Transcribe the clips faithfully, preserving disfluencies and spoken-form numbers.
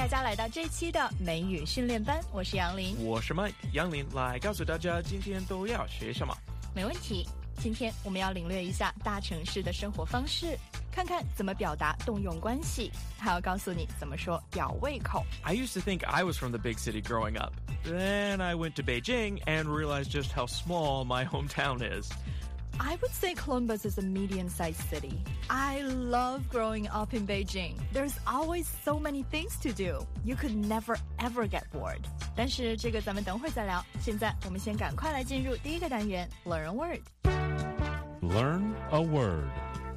大家来到这期的美语训练班，我是杨林， 我是 Mike， 杨林来告诉大家今天都要学什么。 没问题，今天我们要领略一下大城市的生活方式，看看怎么表达动用关系，还要告诉你怎么说吊胃口。 I used to think I was from the big city growing up. Then I went to Beijing and realized just how small my hometown is. I would say Columbus is a medium-sized city. I love growing up in Beijing. There's always so many things to do. You could never ever get bored. 但是这个咱们等会儿再聊。现在我们先赶快来进入第一个单元 Learn a Word. Learn a word.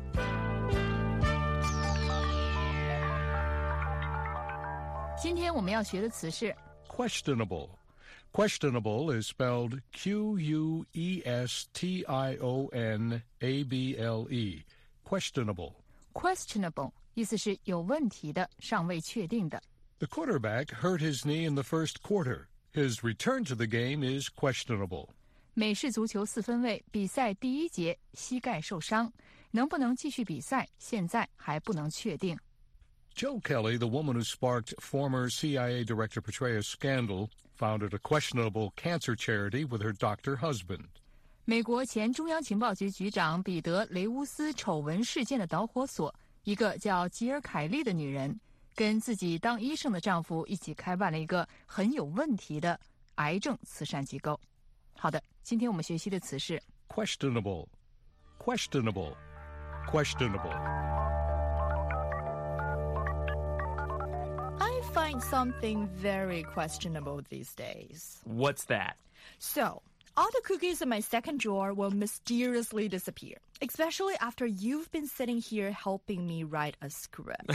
今天我们要学的词是 Questionable.Questionable is spelled Q U E S T I O N A B L E. Questionable. Questionable 意思是有问题的，尚未确定的。 The quarterback hurt his knee in the first quarter. His return to the game is questionable. 美式足球四分卫比赛第一节膝盖受伤，能不能继续比赛，现在还不能确定。 Jill Kelly, the woman who sparked former C I A Director Petraeus' scandal, founded a questionable cancer charity with her doctor husband. 美国前中央情报局局长彼得·雷乌斯丑闻事件的导火索，一个叫吉尔·凯利的女人，跟自己当医生的丈夫一起开办了一个很有问题的癌症慈善机构。好的，今天我们学习的词是 Questionable. Questionable. Questionable.I find something very questionable these days. What's that? So, all the cookies in my second drawer will mysteriously disappear, especially after you've been sitting here helping me write a script.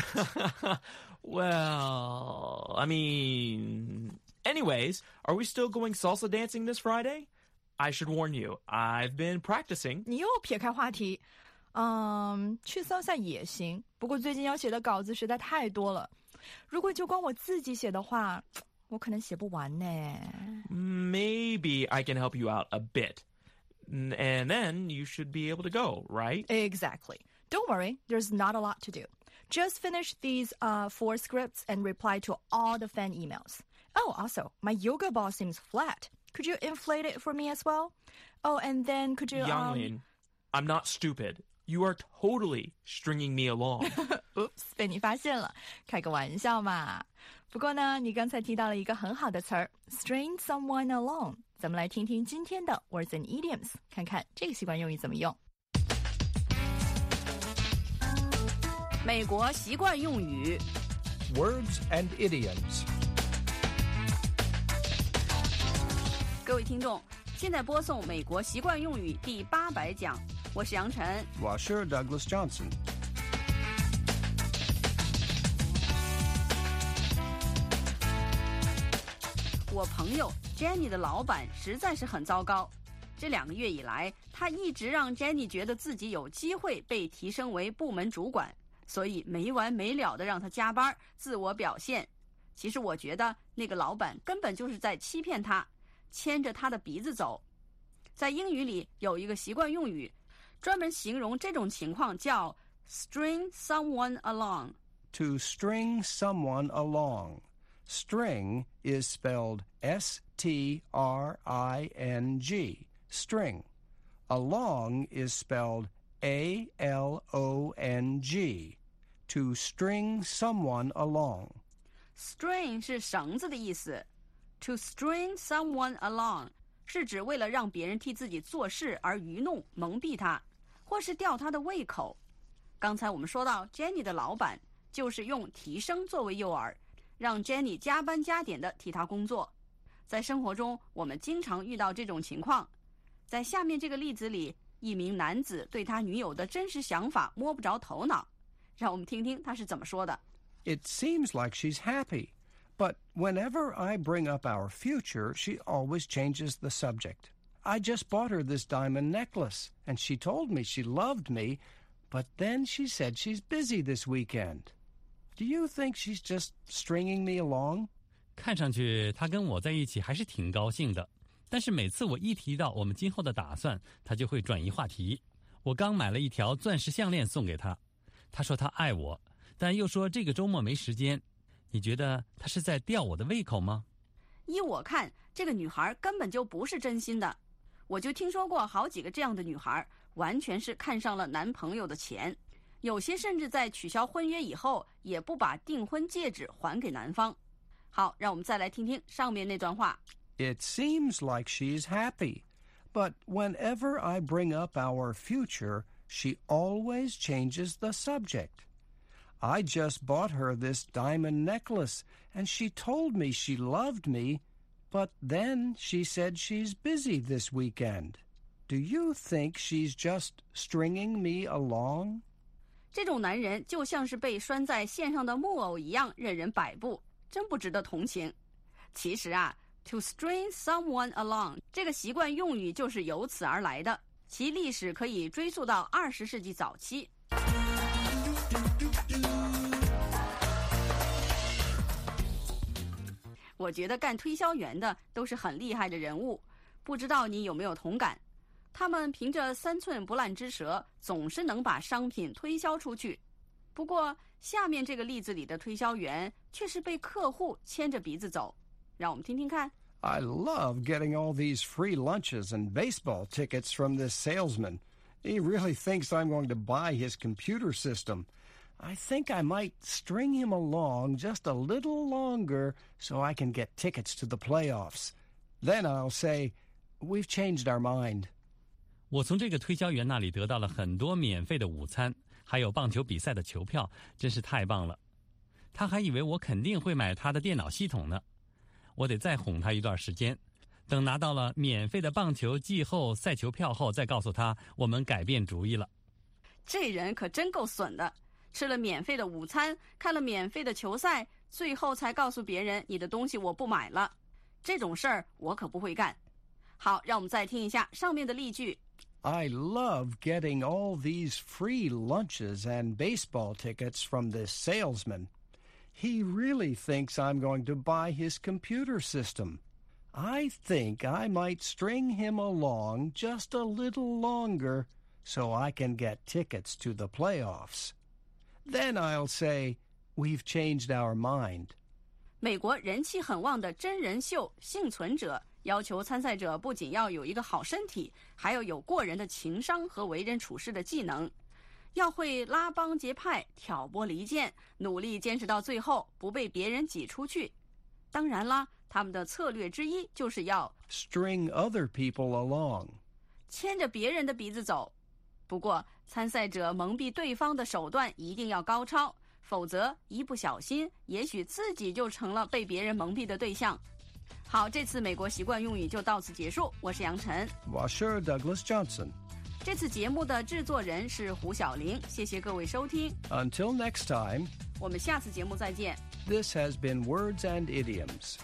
Well, I mean... Anyways, are we still going salsa dancing this Friday? I should warn you, I've been practicing. 你又撇开话题。嗯，去salsa也行，不过最近要写的稿子实在太多了。如果就光我自己写的话，我可能写不完呢。 Maybe I can help you out a bit. And then you should be able to go, right? Exactly. Don't worry, there's not a lot to do. Just finish these uh, four scripts and reply to all the fan emails. Oh, also, my yoga ball seems flat. Could you inflate it for me as well? Oh, and then could you... Yanglin, um... I'm not stupid. You are totally stringing me along. Oops, 被你发现了，开个玩笑嘛。不过呢，你刚才提到了一个很好的词儿 string someone along。咱们来听听今天的 words and idioms， 看看这个习惯用语怎么用。 美国习惯用语 Words and idioms。 各位听众，现在播送美国习惯用语第八百讲，我是杨晨， 我是 Douglas Johnson。 我朋友 Jenny 的老板实在是很糟糕。这两个月以来，他一直让 Jenny 觉得自己有机会被提升为部门主管，所以没完没了的让他加班，自我表现。其实我觉得那个老板根本就是在欺骗他，牵着他的鼻子走。在英语里有一个习惯用语，专门形容这种情况，叫 string someone along. To string someone along.String is spelled S T R I N G, string. Along is spelled A L O N G, to string someone along. String 是绳子的意思。To string someone along 是指为了让别人替自己做事而愚弄、蒙蔽他，或是吊他的胃口。刚才我们说到 Jenny 的老板就是用提升作为诱饵，让 Jenny 加班加点的替他工作。在生活中，我们经常遇到这种情况。在下面这个例子里，一名男子对他女友的真实想法摸不着头脑。让我们听听他是怎么说的。 It seems like she's happy, but whenever I bring up our future, she always changes the subject. I just bought her this diamond necklace, and she told me she loved me, but then she said she's busy this weekend.Do you think she's just stringing me along? 看上去她跟我在一起还是挺高兴的，但是每次我一提到我们今后的打算，她就会转移话题。我刚买了一条钻石项链送给她，她说她爱我，但又说这个周末没时间。 你觉得她是在吊我的胃口吗？ 依我看，这个女孩根本就不是真心的。我就听说过好几个这样的女孩，完全是看上了男朋友的钱，有些甚至在取消婚约以后，也不把订婚戒指还给男方。好，让我们再来听听上面那段话。 It seems like she's happy, but whenever I bring up our future, she always changes the subject. I just bought her this diamond necklace, and she told me she loved me, but then she said she's busy this weekend. Do you think she's just stringing me along? 这种男人就像是被拴在线上的木偶一样，任人摆布，真不值得同情。其实啊 ，to string someone along 这个习惯用语就是由此而来的，其历史可以追溯到二十世纪早期。我觉得干推销员的都是很厉害的人物，不知道你有没有同感？他们凭着三寸不烂之舌，总是能把商品推销出去。不过，下面这个例子里的推销员却是被客户牵着鼻子走。让我们听听看。 I love getting all these free lunches and baseball tickets from this salesman. He really thinks I'm going to buy his computer system. I think I might string him along just a little longer so I can get tickets to the playoffs. Then I'll say, we've changed our mind. 我从这个推销员那里得到了很多免费的午餐，还有棒球比赛的球票，真是太棒了。他还以为我肯定会买他的电脑系统呢。我得再哄他一段时间，等拿到了免费的棒球季后赛球票后，再告诉他我们改变主意了。 这人可真够损的，吃了免费的午餐，看了免费的球赛，最后才告诉别人你的东西我不买了。这种事儿我可不会干。好，让我们再听一下上面的例句。 I love getting all these free lunches and baseball tickets from this salesman. He really thinks I'm going to buy his computer system. I think I might string him along just a little longer so I can get tickets to the playoffs. Then I'll say, we've changed our mind. 美国人气很旺的真人秀《幸存者》要求参赛者不仅要有一个好身体，还要有过人的情商和为人处事的技能，要会拉帮结派、挑拨离间，努力坚持到最后，不被别人挤出去。当然啦，他们的策略之一就是要 string other people along. 牵着别人的鼻子走。不过，参赛者蒙蔽对方的手段一定要高超，否则一不小心，也许自己就成了被别人蒙蔽的对象。好，这次美国习惯用语就到此结束。我是杨晨， 我是 Douglas Johnson。 这次节目的制作人是胡小玲，谢谢各位收听。 Until next time, 我们下次节目再见。 This has been Words and Idioms.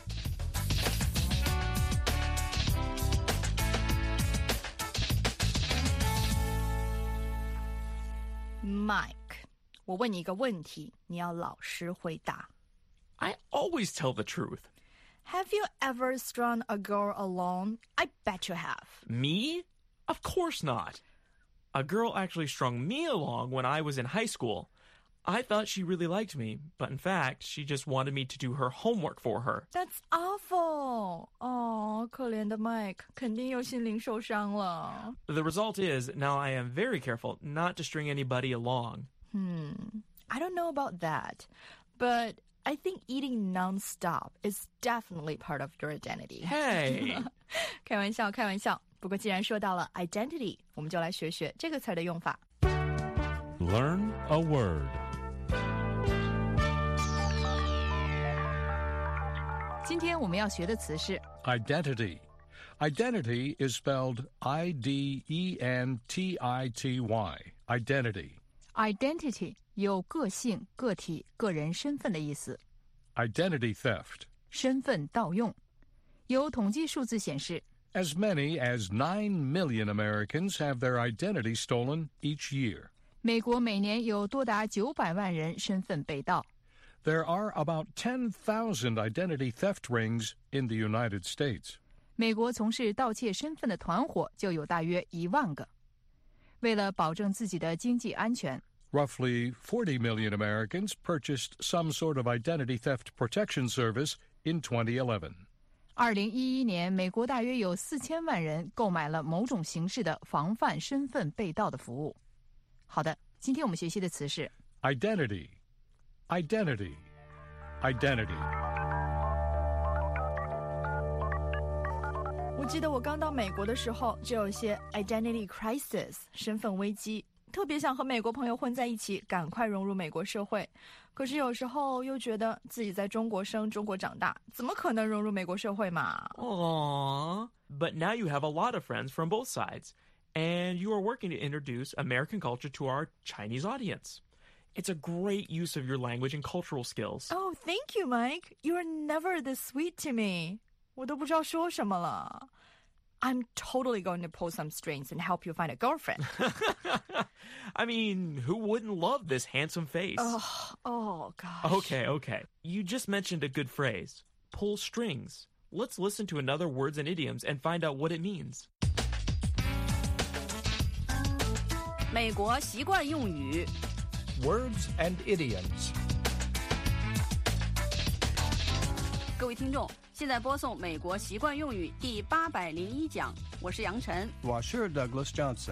Mike， 我问你一个问题，你要老实回答。 I always tell the truth. Have you ever strung a girl along? I bet you have. Me? Of course not. A girl actually strung me along when I was in high school. I thought she really liked me, but in fact, she just wanted me to do her homework for her. That's awful. 哦，可怜的 Mike， 肯定又心灵受伤了。 The result is, now I am very careful not to string anybody along. Hmm, I don't know about that, but I think eating nonstop is definitely part of your identity. Hey! 开玩笑，开玩笑。不过既然说到了 identity， 我们就来学学这个词的用法。 Learn a word. 今天我们要学的词是 Identity. Identity is spelled I D E N T I T Y. Identity. identity， 有个性、个体、个人身份的意思。 Identity theft. 身份盗用。有统计数字显示 As many as nine million Americans have their identity stolen each year. 美国每年有多达九百万人身份被盗。 There are about ten thousand identity theft rings in the United States. 美国从事盗窃身份的团伙就有大约一万个。为了保证自己的经济安全 Roughly forty million Americans purchased some sort of identity theft protection service in twenty eleven. 二零一一年，美国大约有四千万人购买了某种形式的防范身份被盗的服务。好的，今天我们学习的词是 identity, identity, identity. 我记得我刚到美国的时候，就有些 identity crisis 身份危机，特别想和美国朋友混在一起，赶快融入美国社会。可是有时候又觉得自己在中国生，中国长大，怎么可能融入美国社会嘛？ Aww. But now you have a lot of friends from both sides, and you are working to introduce American culture to our Chinese audience. It's a great use of your language and cultural skills. Oh, thank you, Mike. You are never this sweet to me. 我都不知道说什么了。I'm totally going to pull some strings and help you find a girlfriend. I mean, who wouldn't love this handsome face? Oh, oh, gosh. Okay, okay. You just mentioned a good phrase. Pull strings. Let's listen to another words and idioms and find out what it means. 美国习惯用语 Words and idioms. 各位听众，现在播送美国习惯用语第八百零一讲，我是杨晨。 我是 Douglas Johnson.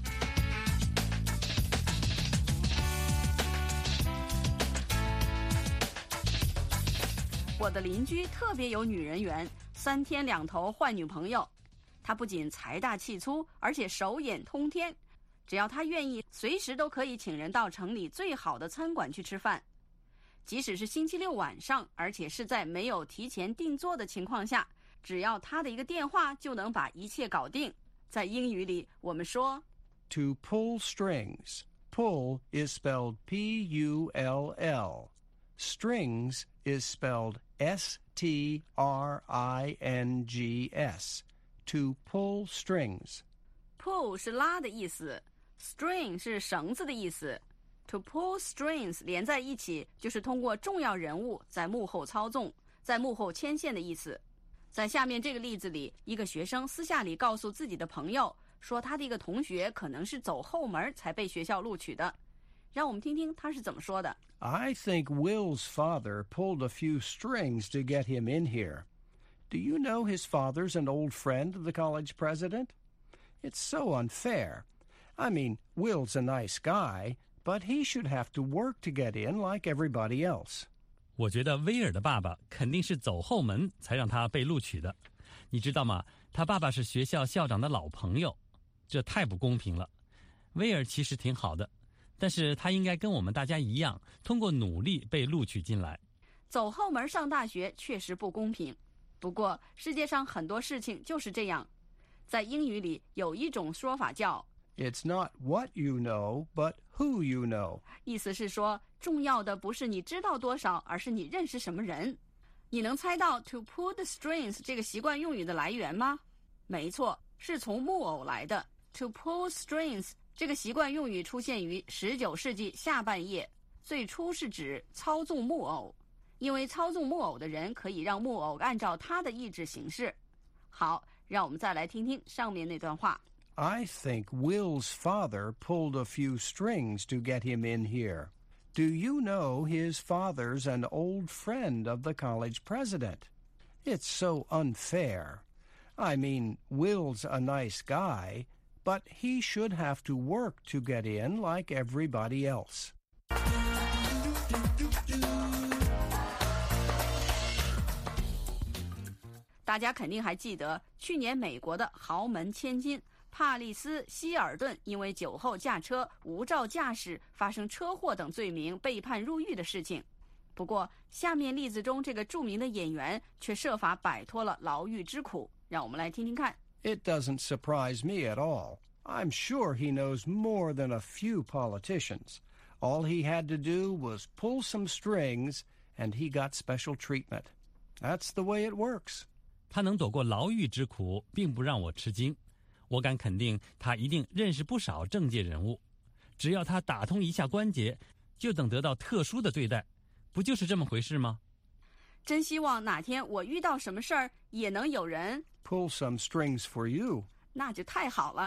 我的邻居特别有女人缘，三天两头换女朋友。他不仅财大气粗，而且手眼通天。只要他愿意，随时都可以请人到城里最好的餐馆去吃饭。即使是星期六晚上，而且是在没有提前订座的情况下，只要他的一个电话就能把一切搞定。在英语里，我们说 To pull strings. Pull is spelled P U L L. Strings is spelled S T R I N G S. To pull strings. pull 是拉的意思， string 是绳子的意思。To pull strings 连在一起，就是通过重要人物在幕后操纵，在幕后牵线的意思。在下面这个例子里，一个学生私下里告诉自己的朋友，说他的一个同学可能是走后门才被学校录取的。让我们听听他是怎么说的。 I think Will's father pulled a few strings to get him in here. Do you know his father's an old friend of the college president? It's so unfair. I mean, Will's a nice guy.But he should have to work to get in like everybody else. 我觉得威尔的爸爸肯定是走后门才让他被录取的。你知道吗？他爸爸是学校校长的老朋友，这太不公平了。威尔其实挺好的，但是他应该跟我们大家一样，通过努力被录取进来。 走后门上大学确实不公平，不过世界上很多事情就是这样。在英语里有一种说法叫 It's not what you know, but who you know. 意思是说，重要的不是你知道多少，而是你认识什么人。你能猜到 to pull the strings 这个习惯用语的来源吗？没错，是从木偶来的。To pull strings 这个习惯用语出现于十九世纪下半叶，最初是指操纵木偶，因为操纵木偶的人可以让木偶按照他的意志行事。好，让我们再来听听上面那段话。 I think Will's father pulled a few strings to get him in here. Do you know his father's an old friend of the college president? It's so unfair. I mean, Will's a nice guy, but he should have to work to get in like everybody else. 大家肯定还记得，去年美国的豪门千金帕丽斯·希尔顿因为酒后驾车、无照驾驶、发生车祸等罪名被判入狱的事情。不过，下面例子中这个著名的演员却设法摆脱了牢狱之苦。让我们来听听看。 It doesn't surprise me at all. I'm sure he knows more than a few politicians. All he had to do was pull some strings, and he got special treatment. That's the way it works. 他能躲过牢狱之苦，并不让我吃惊。我敢肯定，他一定认识不少政界人物。只要他打通一下关节，就等得到特殊的对待，不就是这么回事吗？ 真希望哪天我遇到什么事儿，也能有人 Pull some strings for you. 那就太好了。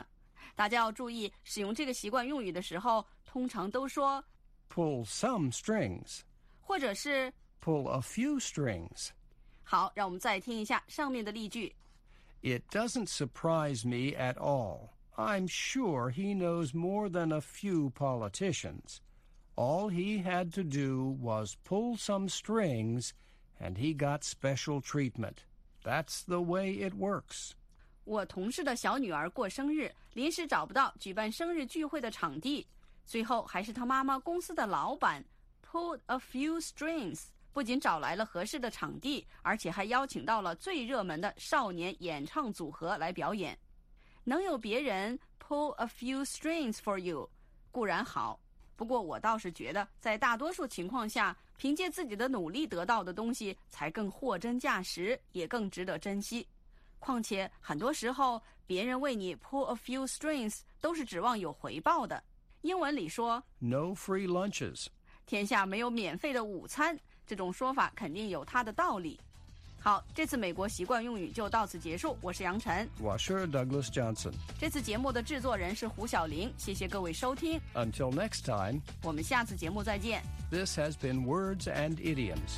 大家要注意，使用这个习惯用语的时候，通常都说 pull some strings, 或者是 pull a few strings. 好，让我们再听一下上面的例句。 It doesn't surprise me at all. I'm sure he knows more than a few politicians. All he had to do was pull some strings, and he got special treatment. That's the way it works. 我同事的小女儿过生日，临时找不到举办生日聚会的场地，最后还是他妈妈公司的老板 pulled a few strings， 不仅找来了合适的场地，而且还邀请到了最热门的少年演唱组合来表演。能有别人 pull a few strings for you 固然好，不过我倒是觉得在大多数情况下，凭借自己的努力得到的东西才更货真价实，也更值得珍惜。况且很多时候别人为你 pull a few strings 都是指望有回报的。英文里说 No free lunches. 天下没有免费的午餐，这种说法肯定有它的道理。好，这次美国习惯用语就到此结束。我是杨晨， 我是 Douglas Johnson。 这次节目的制作人是胡小玲，谢谢各位收听。 Until next time, 我们下次节目再见。 This has been Words and Idioms.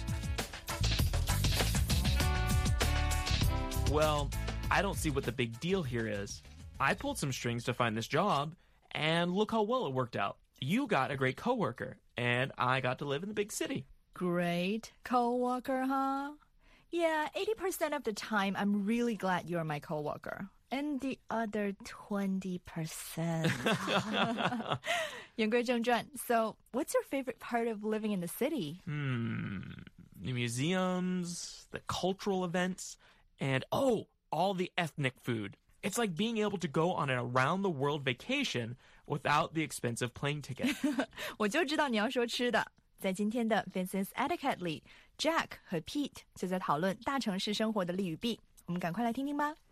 Well, I don't see what the big deal here is. I pulled some strings to find this job, and look how well it worked out. You got a great coworker, and I got to live in the big city. Great coworker, huh? Yeah, eighty percent of the time, I'm really glad you're my coworker. And the other twenty percent. 言归正传, so what's your favorite part of living in the city? Hmm, the museums, the cultural events, and oh, all the ethnic food. It's like being able to go on an around-the-world vacation without the expensive plane ticket. 我就知道你要说吃的。在今天的 Vincent's Etiquette 里 Jack 和 Pete 就在讨论大城市生活的利与弊，我们赶快来听听吧。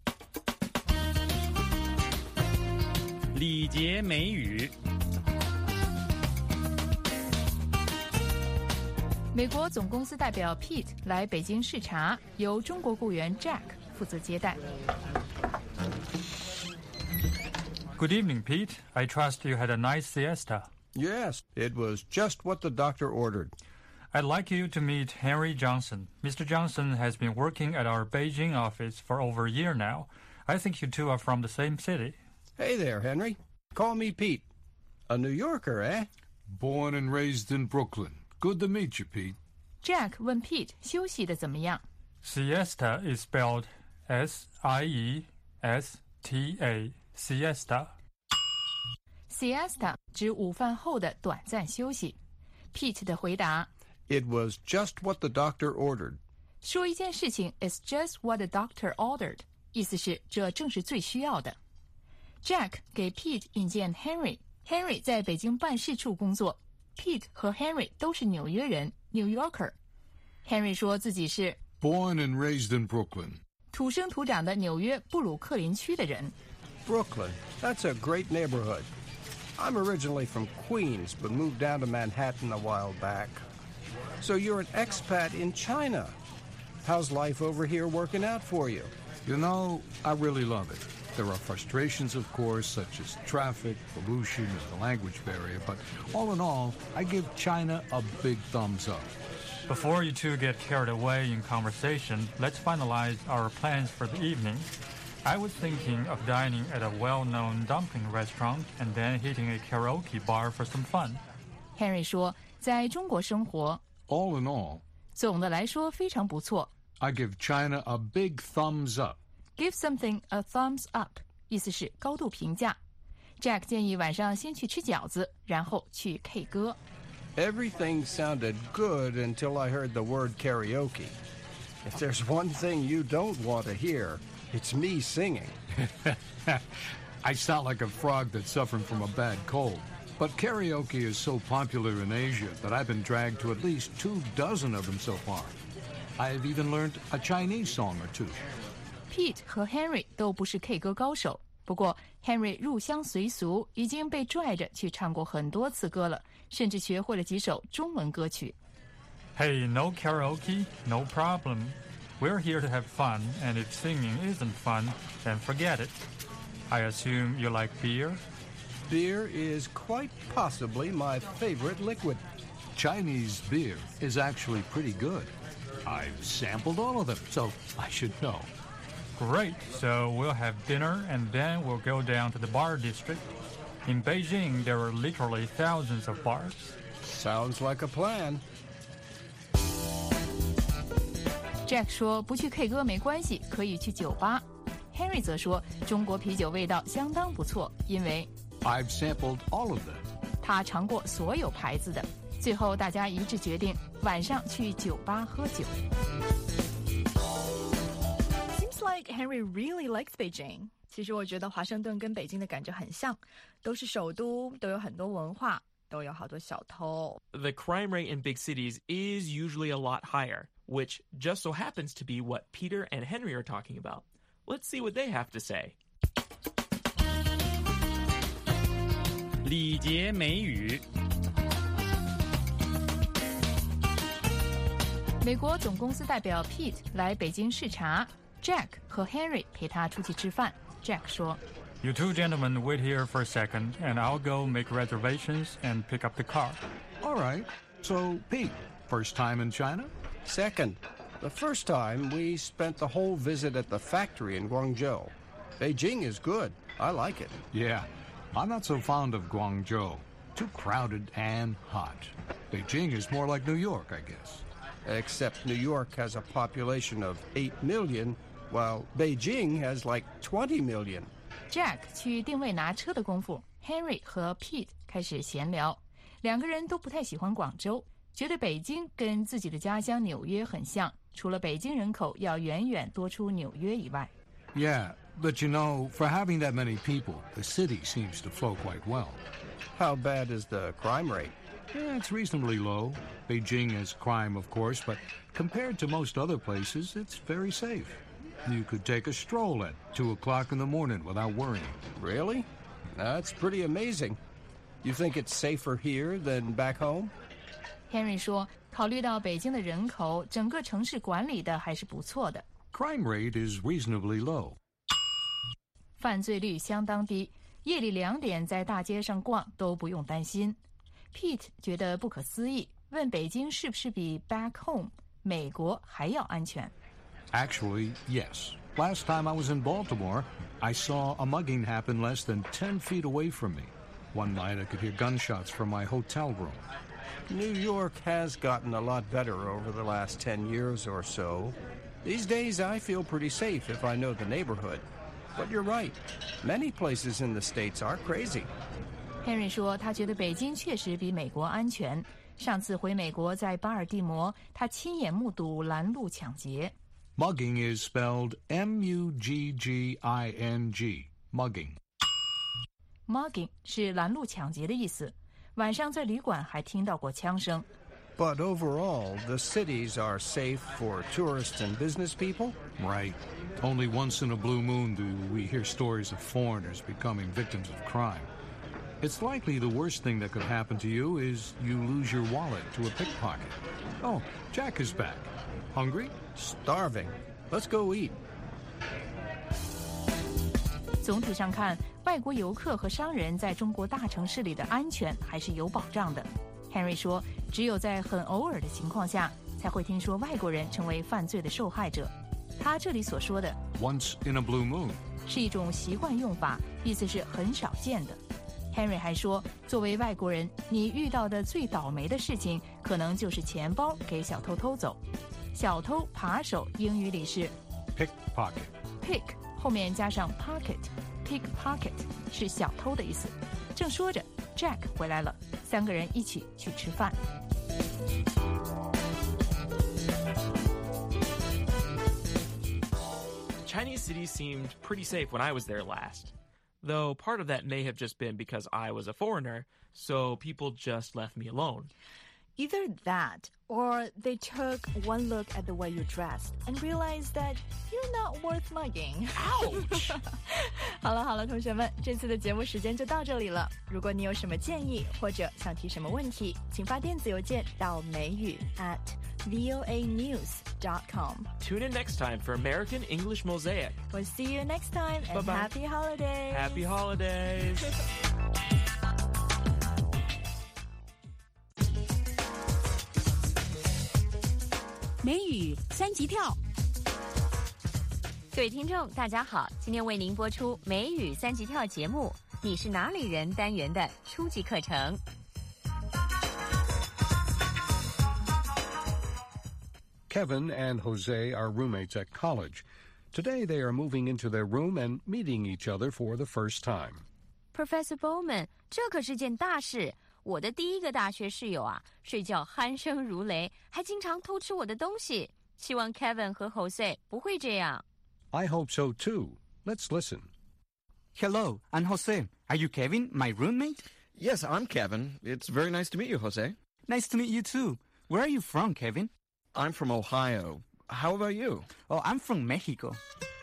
礼节美语。 美国总公司代表 Pete 来北京视察，由中国雇员 Jack 负责接待。 Good evening, Pete. I trust you had a nice siesta. Yes, it was just what the doctor ordered. I'd like you to meet Henry Johnson. Mister Johnson has been working at our Beijing office for over a year now. I think you two are from the same city. Hey there, Henry. Call me Pete. A New Yorker, eh? Born and raised in Brooklyn. Good to meet you, Pete. Jack 问 Pete 休息的怎么样？ Siesta is spelled S I E S T A, siesta. Siesta 指午饭后的短暂休息。Pete 的回答 It was just what the doctor ordered. 说一件事情 is just what the doctor ordered， 意思是这正是最需要的。Jack 给 Pete 引荐 Henry，Henry 在北京办事处工作。Pete 和 Henry 都是纽约人 New Yorker。Henry 说自己是 Born and raised in Brooklyn. 土生土长的纽约布鲁克林区的人。 Brooklyn, that's a great neighborhood. I'm originally from Queens, but moved down to Manhattan a while back. So you're an expat in China. How's life over here working out for you? You know, I really love it. There are frustrations, of course, such as traffic, pollution, and the language barrier, but all in all, I give China a big thumbs up. Before you two get carried away in conversation, let's finalize our plans for the evening. I was thinking of dining at a well-known dumpling restaurant and then hitting a karaoke bar for some fun. Henry 说，在中国生活 All in all, 总的来说非常不错。 I give China a big thumbs up. Give something a thumbs up， 意思是高度评价。Jack 建议晚上先去吃饺子，然后去 K 歌。 Everything sounded good until I heard the word karaoke. If there's one thing you don't want to hear, it's me singing. I sound like a frog that's suffering from a bad cold. But karaoke is so popular in Asia that I've been dragged to at least two dozen of them so far. I've even learned a Chinese song or two. Pete 和 Henry 都不是 K 歌高手，不过 Henry 入乡随俗，已经被拽着去唱过很多次歌了，甚至学会了几首中文歌曲。 Hey, no karaoke? No problem. We're here to have fun, and if singing isn't fun, then forget it. I assume you like beer? Beer is quite possibly my favorite liquid. Chinese beer is actually pretty good. I've sampled all of them, so I should know. Great. So we'll have dinner and then we'll go down to the bar district. In Beijing, there are literally thousands of bars. Sounds like a plan. Jack 说不去 K 歌没关系，可以去酒吧。Henry 则说中国啤酒味道相当不错，因为 I've sampled all of them. 他尝过所有牌子的。最后大家一致决定晚上去酒吧喝酒。 Seems like Henry really likes Beijing. 其实我觉得华盛顿跟北京的感觉很像，都是首都，都有很多文化，都有好多小偷。 The crime rate in big cities is usually a lot higher, which just so happens to be what Peter and Henry are talking about. Let's see what they have to say. 礼节美语。 美国总公司代表 Pete 来北京视察 ，Jack 和 Henry 陪他出去吃饭。Jack 说 You two gentlemen wait here for a second, and I'll go make reservations and pick up the car. All right. So, Pete, first time in China? Second, the first time we spent the whole visit at the factory in Guangzhou. Beijing is good. I like it. Yeah. I'm not so fond of Guangzhou. Too crowded and hot. Beijing is more like New York, I guess. Except New York has a population of eight million, while Beijing has like twenty million. Jack 去定位拿车的功夫 ，Henry 和 Pete 开始闲聊。两个人都不太喜欢广州，觉得北京跟自己的家乡纽约很像，除了北京人口要远远多出纽约以外。 Yeah, but you know, for having that many people, the city seems to flow quite well. How bad is the crime rate? Yeah, it's reasonably low. Beijing has crime, of course, but compared to most other places, it's very safe. You could take a stroll at two o'clock in the morning without worrying. Really? That's pretty amazing. You think it's safer here than back home? Henry 说，考虑到北京的人口，整个城市管理的还是不错的。 Crime rate is reasonably low. 犯罪率相当低，夜里两点在大街上逛都不用担心。Pete 觉得不可思议，问北京是不是比 back home 美国还要安全？ Actually, yes. Last time I was in Baltimore, I saw a mugging happen less than ten feet away from me. One night I could hear gunshots from my hotel room. New York has gotten a lot better over the last ten years or so. These days I feel pretty safe if I know the neighborhood. But you're right. Many places in the States are crazy. Henry 说，他觉得北京确实比美国安全。上次回美国，在巴尔的摩，他亲眼目睹拦路抢劫。 Mugging is spelled M U G G I N G. Mugging. Mugging 是拦路抢劫的意思。晚上在旅馆还听到过枪声。 But overall, the cities are safe for tourists and business people? Right. Only once in a blue moon do we hear stories of foreigners becoming victims of crime. It's likely the worst thing that could happen to you is you lose your wallet to a pickpocket. Oh, Jack is back. Hungry? Starving. Let's go eat. 总体上看，外国游客和商人在中国大城市里的安全还是有保障的。Henry 说，只有在很偶尔的情况下，才会听说外国人成为犯罪的受害者。他这里所说的 Once in a blue moon 是一种习惯用法，意思是很少见的。Henry 还说，作为外国人，你遇到的最倒霉的事情，可能就是钱包给小偷偷走。小偷扒手英语里是 pickpocket. pick 后面加上 pocket，pickpocket 是小偷的意思。正说着 ，Jack 回来了，三个人一起去吃饭。 Chinese cities seemed pretty safe when I was there last. Though part of that may have just been because I was a foreigner, so people just left me alone. Either that, or they took one look at the way you dressed and realized that you're not worth mugging. Ouch! 好了好了，同学们，这次的节目时间就到这里了。如果你有什么建议或者想提什么问题，请发电子邮件到美语 at voa news dot com. Tune in next time for American English Mosaic. We'll see you next time and Bye-bye. happy holidays. Happy holidays. 美语三级跳， 各位听众大家好，今天为您播出美语三级跳节目，你是哪里人单元的初级课程。 Kevin and Jose are roommates at college. Today they are moving into their room and meeting each other for the first time. Professor Bowman， 这可是件大事。我的第一个大学室友啊，睡觉鼾声如雷，还经常偷吃我的东西。希望 Kevin 和 Jose 不会这样。 I hope so too. Let's listen. Hello, I'm Jose. Are you Kevin, my roommate? Yes, I'm Kevin. It's very nice to meet you, Jose. Nice to meet you too. Where are you from, Kevin? I'm from Ohio. How about you? Oh, I'm from Mexico.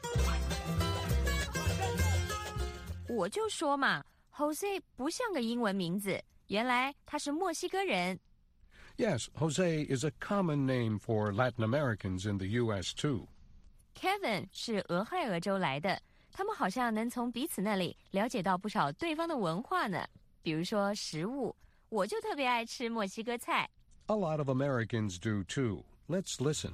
我就说嘛 ，Jose 不像个英文名字。原来他是墨西哥人。 Yes, Jose is a common name for Latin Americans in the U S too. Kevin 是俄亥俄州来的，他们好像能从彼此那里了解到不少对方的文化呢。比如说食物，我就特别爱吃墨西哥菜。 A lot of Americans do too. Let's listen.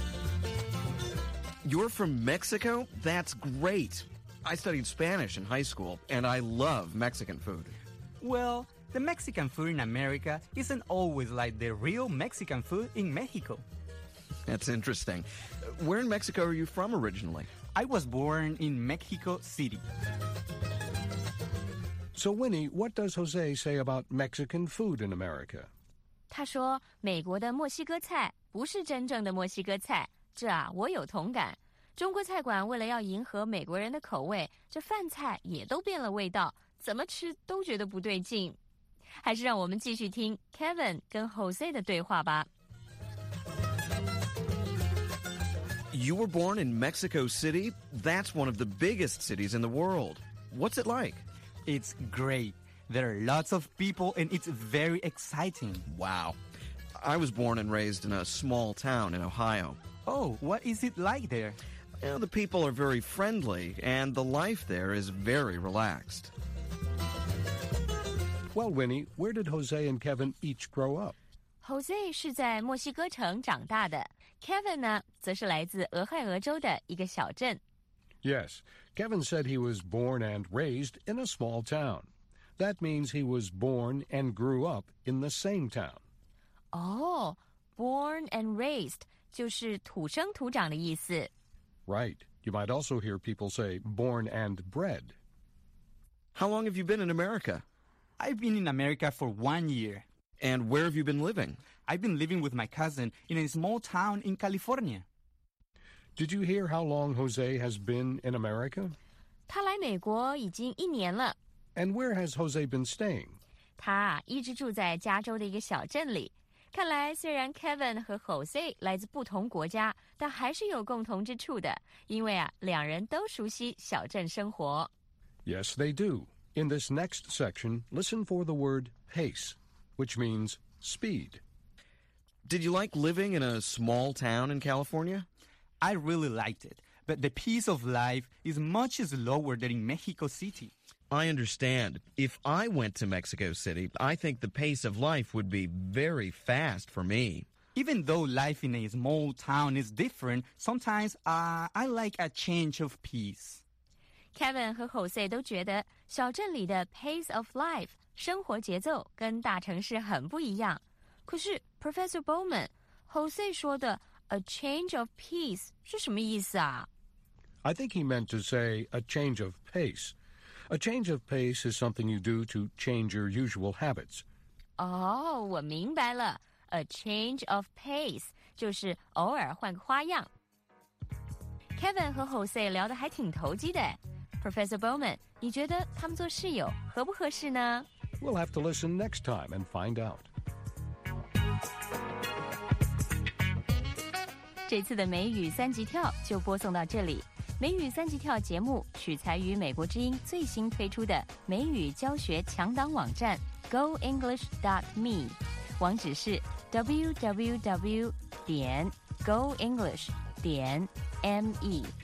You're from Mexico? That's great. I studied Spanish in high school, and I love Mexican food. Well, the Mexican food in America isn't always like the real Mexican food in Mexico. That's interesting. Where in Mexico are you from originally? I was born in Mexico City. So, Winnie, what does Jose say about Mexican food in America? 他说，美国的墨西哥菜不是真正的墨西哥菜，这啊，我有同感。中国菜馆为了要迎合美国人的口味，这饭菜也都变了味道，怎么吃都觉得不对劲。还是让我们继续听 Kevin 跟 Jose 的对话吧。 You were born in Mexico City? That's one of the biggest cities in the world. What's it like? It's great. There are lots of people and it's very exciting. Wow. I was born and raised in a small town in Ohio. Oh, what is it like there? Well, the people are very friendly and the life there is very relaxed. Well, Winnie, where did Jose and Kevin each grow up? Jose 是在墨西哥城长大的 ，Kevin 呢，则是来自俄亥俄州的一个小镇。 Yes, Kevin said he was born and raised in a small town. That means he was born and grew up in the same town. 哦 ，born and raised 就是土生土长的意思。 Right. You might also hear people say born and bred. How long have you been in America? I've been in America for one year. And where have you been living? I've been living with my cousin in a small town in California. Did you hear how long Jose has been in America? 他来美国已经一年了。 And where has Jose been staying? 他啊，一直住在加州的一个小镇里。看来虽然 Kevin 和 Jose 来自不同国家，但还是有共同之处的，因为啊，两人都熟悉小镇生活。 Yes, they do. In this next section, listen for the word pace, which means speed. Did you like living in a small town in California? I really liked it, but the pace of life is much slower than in Mexico City. I understand. If I went to Mexico City, I think the pace of life would be very fast for me. Even though life in a small town is different, sometimes uh, I like a change of pace. Kevin 和 Jose 都觉得小镇里的 pace of life 生活节奏跟大城市很不一样。可是 Professor Bowman Jose 说的 a change of pace 是什么意思啊？ I think he meant to say a change of pace. A change of pace is something you do to change your usual habits. 哦，我明白了 a change of pace 就是偶尔换个花样。Kevin 和 Jose 聊得还挺投机的。Professor Bowman 你觉得他们做室友合不合适呢？ We'll have to listen next time and find out. 这次的美语三级跳就播送到这里。美语三级跳节目取材于美国之音最新推出的美语教学强档网站 go english dot me， 网址是 double-u double-u double-u 点 go english 点 me。